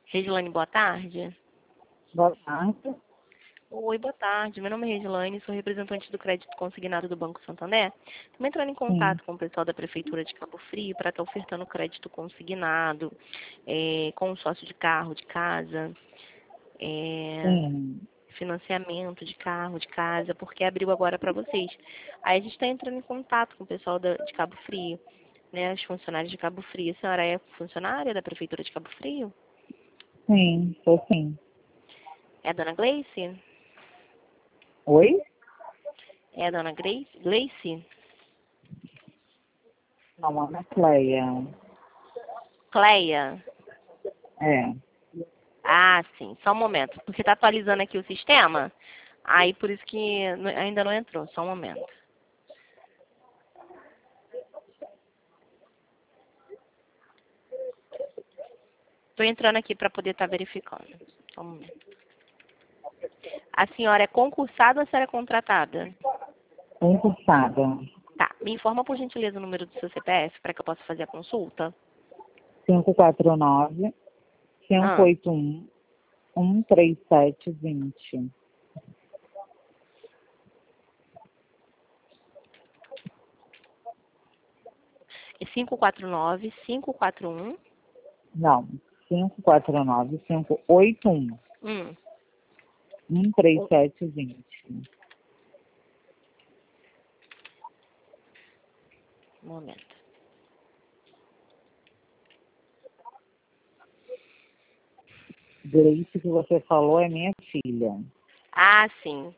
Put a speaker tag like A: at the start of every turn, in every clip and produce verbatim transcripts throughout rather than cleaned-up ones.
A: Regiane, boa tarde.
B: Boa tarde.
A: Oi, boa tarde. Meu nome é Regiane, sou representante do crédito consignado do Banco Santander. Estou entrando em contato
B: Sim.
A: com o pessoal da Prefeitura de Cabo Frio para estar ofertando crédito consignado, é, consórcio de carro, de casa, é,
B: Sim.
A: financiamento de carro, de casa, porque abriu agora para vocês. Aí a gente está entrando em contato com o pessoal da- de Cabo Frio, né, os funcionários de Cabo Frio. A senhora é funcionária da Prefeitura de Cabo Frio?
B: Sim, sou sim.
A: É a dona Gleice?
B: Oi?
A: É a dona Grace? Gleice?
B: Não, Ana Cleia.
A: Cleia?
B: É.
A: Ah, sim. Só um momento. Porque está atualizando aqui o sistema. Aí por isso que n- ainda não entrou. Só um momento. Estou entrando aqui para poder estar verificando. Só um momento. A senhora é concursada ou a senhora é contratada?
B: Concursada.
A: Tá. Me informa, por gentileza, o número do seu C P F para que eu possa fazer a consulta.
B: cinco quatro nove, cinco
A: Ah,
B: oito um, um três sete dois zero.
A: é cinco quatro nove, cinco quatro um.
B: Não. cinco quatro nove, cinco oito um,
A: Hum.
B: um três
A: Um
B: sete dois zero.
A: momento.
B: Grace, que você falou, é minha filha.
A: Ah, sim.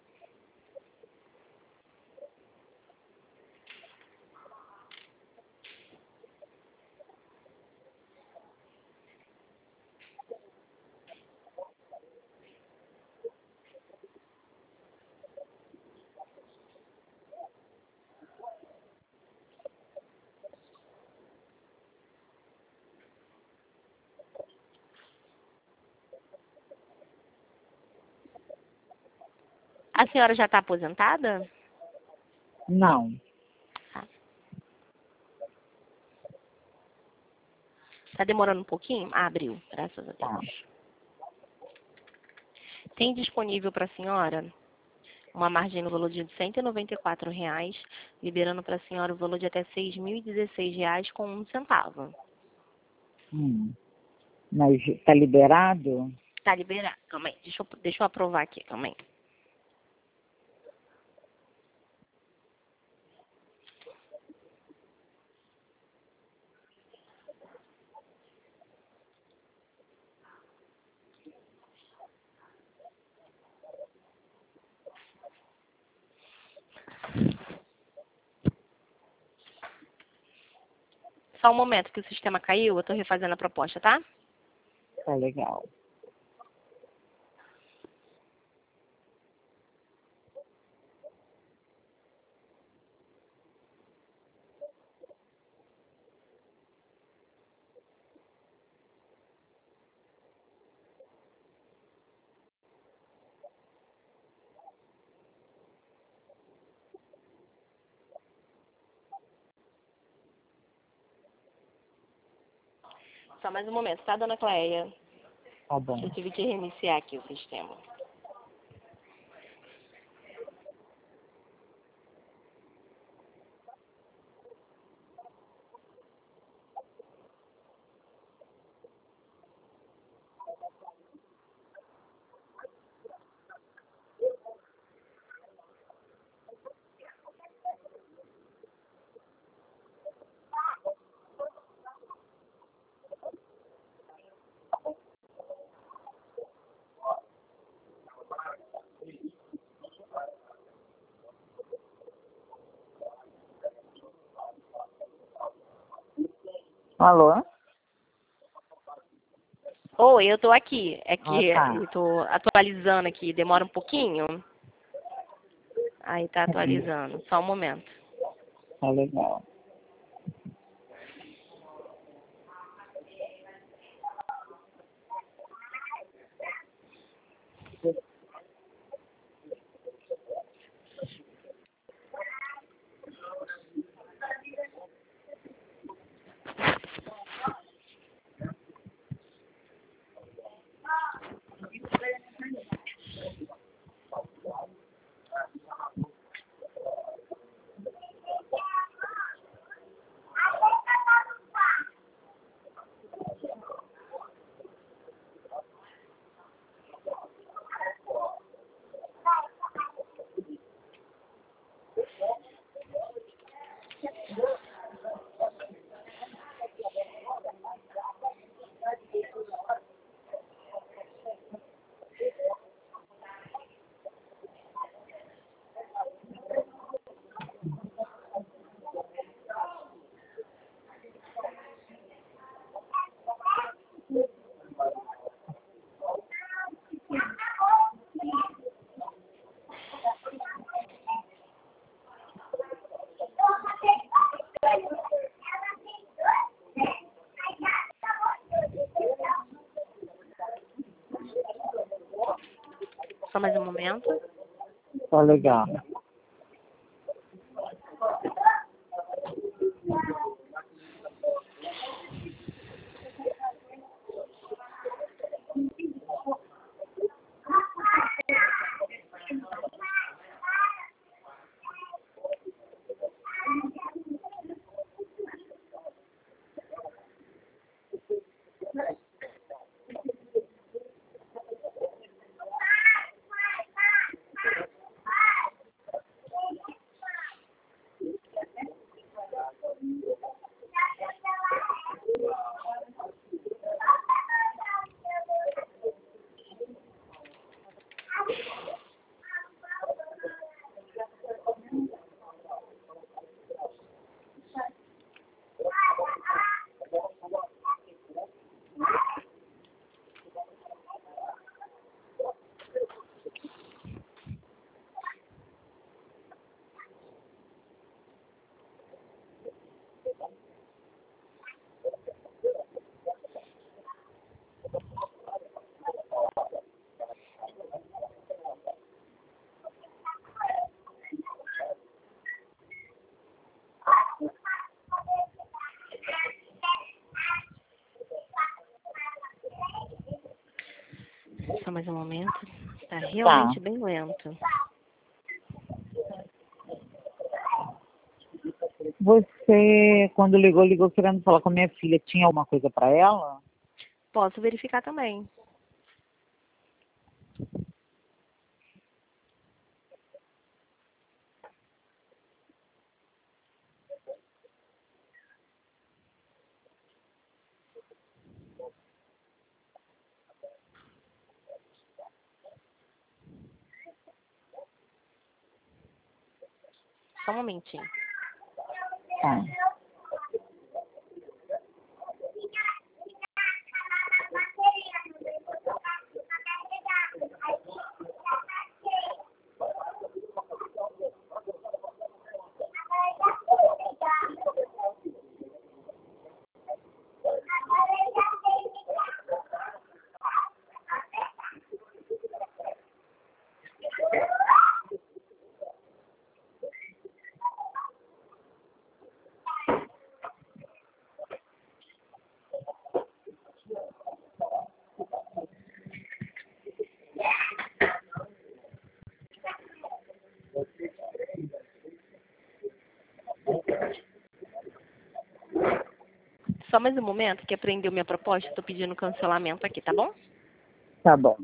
A: A senhora já está aposentada?
B: Não.
A: Está demorando um pouquinho? Ah, abriu, graças a
B: Tá.
A: Deus. Tem disponível para a senhora uma margem no valor de cento e noventa e quatro reais, liberando para a senhora o valor de até seis mil e dezesseis reais com um centavo.
B: Hum. Mas tá liberado?
A: Tá liberado. Calma aí, deixa eu, deixa eu aprovar aqui, calma aí. Só um momento que o sistema caiu, eu estou refazendo a proposta, tá?
B: Tá legal.
A: Só mais um momento, tá, dona Cleia?
B: Tá bom.
A: Eu tive que reiniciar aqui o sistema.
B: Alô?
A: Oi, eu tô aqui. É
B: Ah,
A: que
B: tá.
A: eu tô atualizando aqui, demora um pouquinho. Aí tá atualizando, só um momento.
B: Tá legal.
A: Só mais um momento.
B: Tá legal.
A: Só mais um momento. Tá realmente tá. bem lento.
B: Você, quando ligou, ligou querendo falar com a minha filha. Tinha alguma coisa para ela?
A: Posso verificar também. Só um momentinho.
B: Tá.
A: Só mais um momento que aprendeu minha proposta. Estou pedindo cancelamento aqui, tá bom?
B: Tá bom.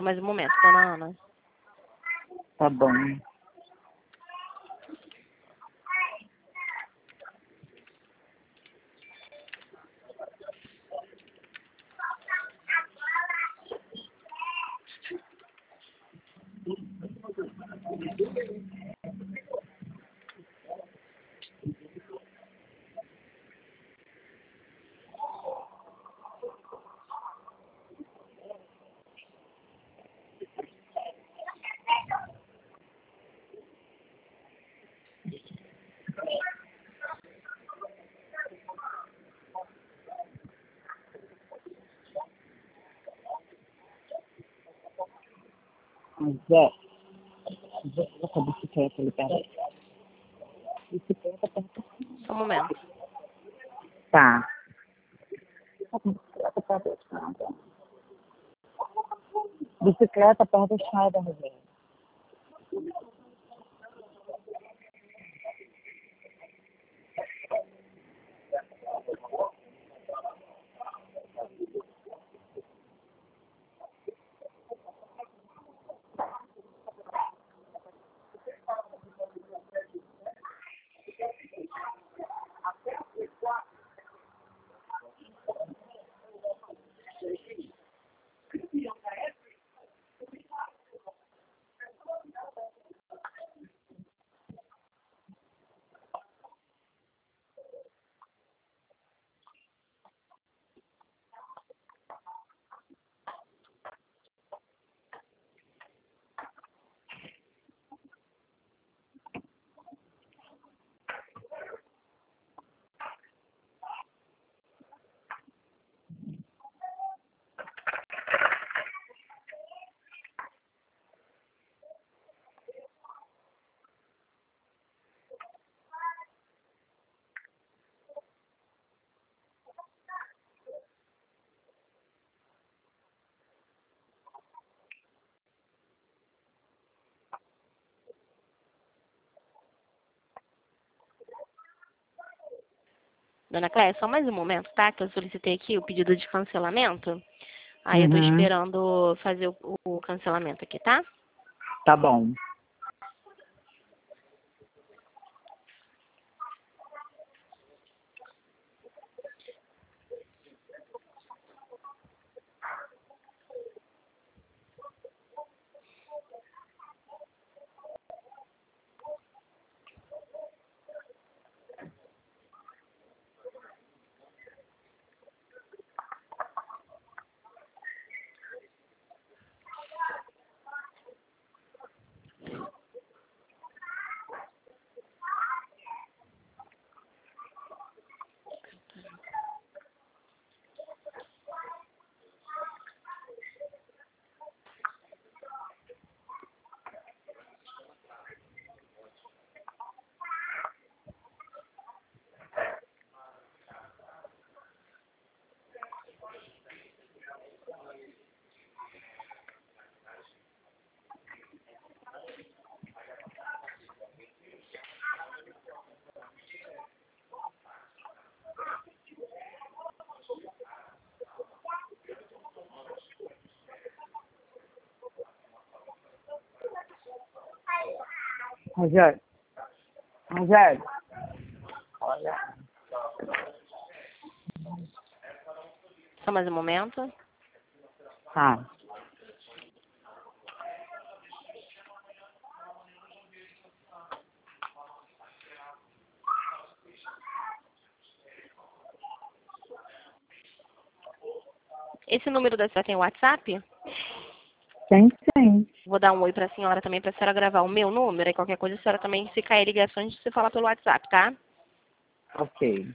A: Só mais um momento, dona Ana.
B: Tá bom. Zé, vou colocar a bicicleta ali perto. Bicicleta perto.
A: Só um momento.
B: Tá. Bicicleta perto da estrada. Bicicleta perto da estrada, Rogério.
A: Dona Cléia, só mais um momento, tá? Que eu solicitei aqui o pedido de cancelamento. Aí eu tô
B: Uhum.
A: esperando fazer o, o cancelamento aqui, tá?
B: Tá bom. Rogério. Rogério. Olha.
A: Só mais um momento.
B: Tá.
A: Esse número da senhora tem WhatsApp?
B: Tem sim.
A: Vou dar um oi pra senhora também, pra senhora gravar o meu número. E qualquer coisa, a senhora também, se cair ligações, você fala pelo WhatsApp, tá?
B: Ok.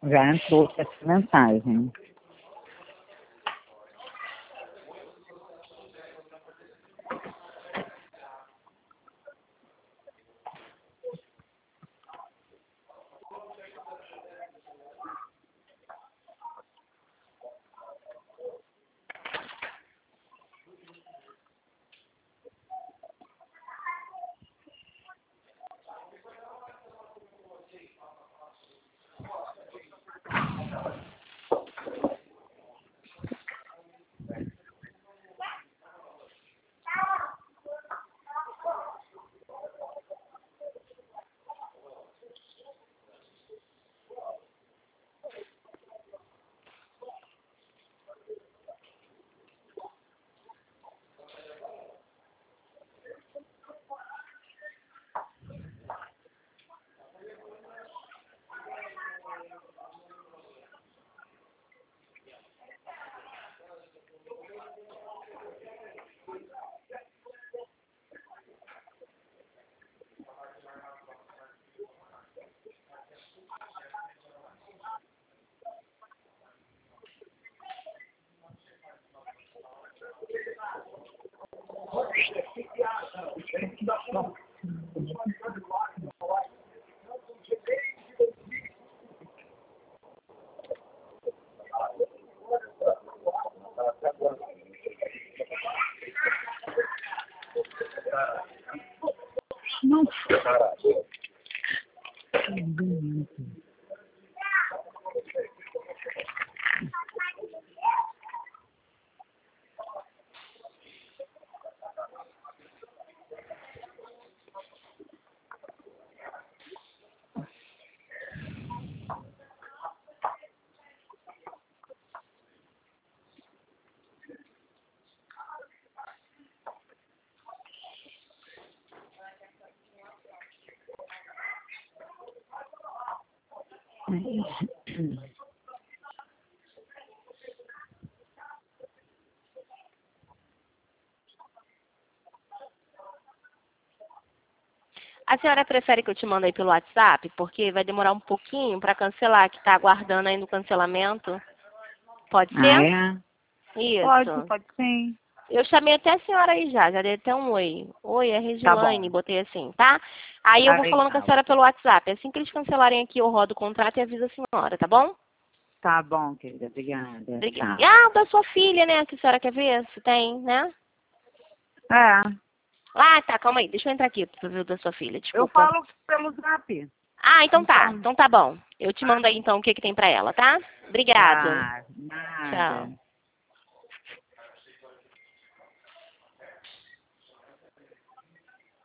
B: Já entrou essa mensagem. Não.
A: A senhora prefere que eu te mande aí pelo WhatsApp? Porque vai demorar um pouquinho para cancelar, que está aguardando aí no cancelamento. Pode ser?
B: Ah, é?
A: Isso.
B: Pode, pode sim.
A: Eu chamei até a senhora aí já, já dei até um oi. Oi, é
B: Tá
A: Regilaine,
B: bom.
A: botei assim, tá? Aí eu
B: Tá
A: vou falando com a
B: legal.
A: senhora pelo WhatsApp. Assim que eles cancelarem aqui, eu rodo o contrato e aviso a senhora, tá bom?
B: Tá bom, querida. Obrigada.
A: Obrigada.
B: Tchau.
A: Ah, da sua filha, né? Que a senhora quer ver? Se tem, né?
B: É.
A: Ah, tá, calma aí. Deixa eu entrar aqui pra ver o da sua filha,
B: Eu
A: desculpa.
B: falo pelo zap.
A: Ah, então tá.
B: Então,
A: Então tá bom. Eu te
B: tá?
A: mando aí então o que que tem pra ela, tá? Obrigada.
B: Tá. Nada.
A: Tchau.